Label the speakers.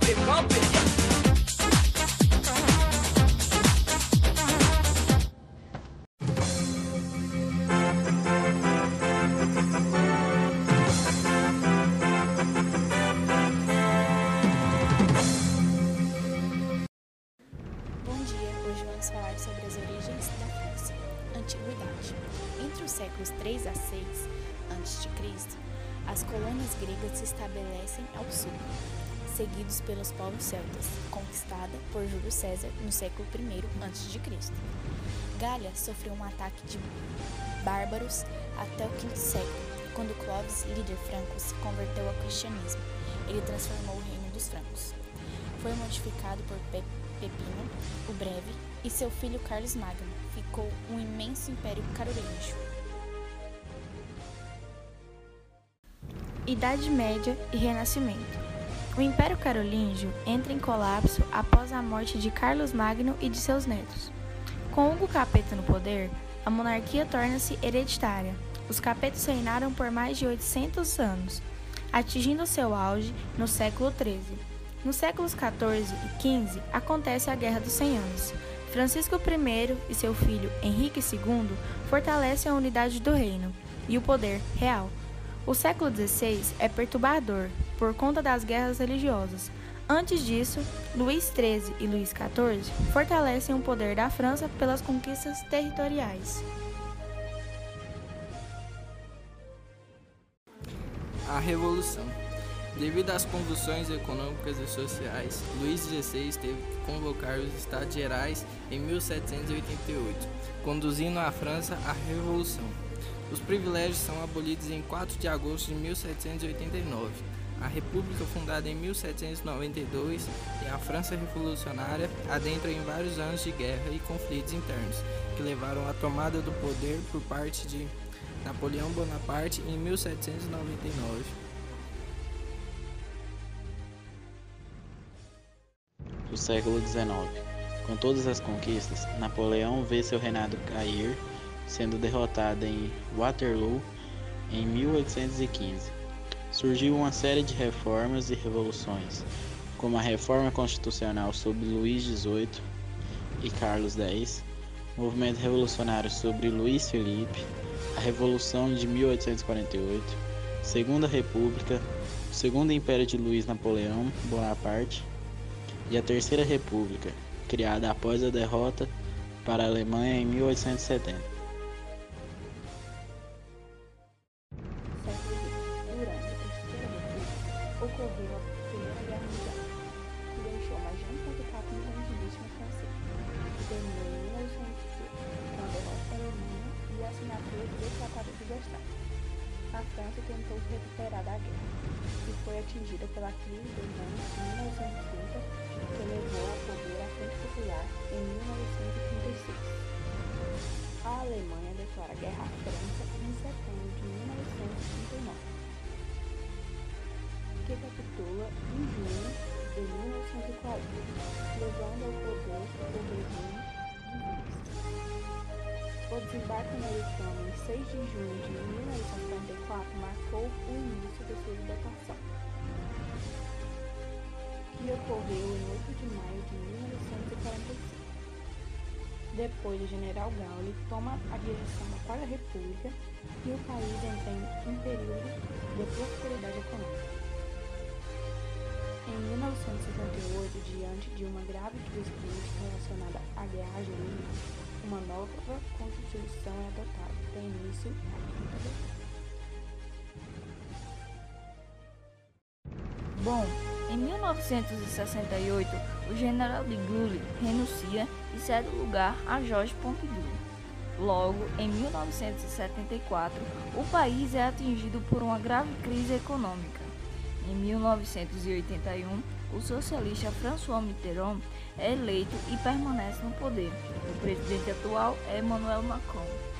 Speaker 1: Bom dia, hoje vamos falar sobre as origens da França. Antiguidade. Entre os séculos 3 a 6 a.C., as colônias gregas se estabelecem ao sul, seguidos pelos povos celtas, conquistada por Júlio César no século I a.C. Gália sofreu um ataque de bárbaros até o V século, quando Clovis, líder franco, se converteu ao cristianismo. Ele transformou o reino dos francos. Foi modificado por Pepino o Breve e seu filho Carlos Magno. Ficou um imenso império carolíngio. Idade Média e Renascimento. O Império Carolíngio entra em colapso após a morte de Carlos Magno e de seus netos. Com Hugo Capeta no poder, a monarquia torna-se hereditária. Os Capetos reinaram por mais de 800 anos, atingindo seu auge no século XIII. Nos séculos XIV e XV acontece a Guerra dos 100 Anos. Francisco I e seu filho Henrique II fortalecem a unidade do reino e o poder real. O século XVI é perturbador por conta das guerras religiosas. Antes disso, Luís XIII e Luís XIV fortalecem o poder da França pelas conquistas territoriais.
Speaker 2: A Revolução. Devido às convulsões econômicas e sociais, Luís XVI teve que convocar os Estados Gerais em 1788, conduzindo a França à Revolução. Os privilégios são abolidos em 4 de agosto de 1789. A República, fundada em 1792, e a França revolucionária adentram em vários anos de guerra e conflitos internos, que levaram à tomada do poder por parte de Napoleão Bonaparte em 1799.
Speaker 3: O século XIX. Com todas as conquistas, Napoleão vê seu reinado cair, sendo derrotado em Waterloo em 1815. Surgiu uma série de reformas e revoluções, como a Reforma Constitucional sob Luís XVIII e Carlos X, o movimento revolucionário sobre Luís Felipe, a Revolução de 1848, Segunda República, o Segundo Império de Luís Napoleão Bonaparte, e a Terceira República, criada após a derrota para a Alemanha em 1870.
Speaker 1: Durante a Terceira República, ocorreu a Primeira Guerra Mundial, que deixou mais de 1,4 milhões de vítimas francesas, que terminou em 1918, com a derrota da Alemanha e a assinatura do Tratado de Versalhes. A França tentou se recuperar da guerra e foi atingida pela crise dos anos de 1930, que levou ao poder a Frente Popular em 1936. A Alemanha declara guerra à França em setembro de 1939, que capitula em junho de 1940, levando ao poder o regime divista. O desembarque americano em 6 de junho de 1944 marcou o início da sua libertação, que ocorreu em 8 de maio de 1945. Depois, o general Gaulle toma a direção da Quarta República e o país entra em um período de prosperidade econômica. Em 1958, diante de uma grave crise política relacionada à Guerra Argelina, uma nova Constituição é adotada, que tem início a Quinta República. Bom, em 1968, o general de Gaulle renuncia e cede o lugar a Georges Pompidou. Logo, em 1974, o país é atingido por uma grave crise econômica. Em 1981, o socialista François Mitterrand é eleito e permanece no poder. O presidente atual é Emmanuel Macron.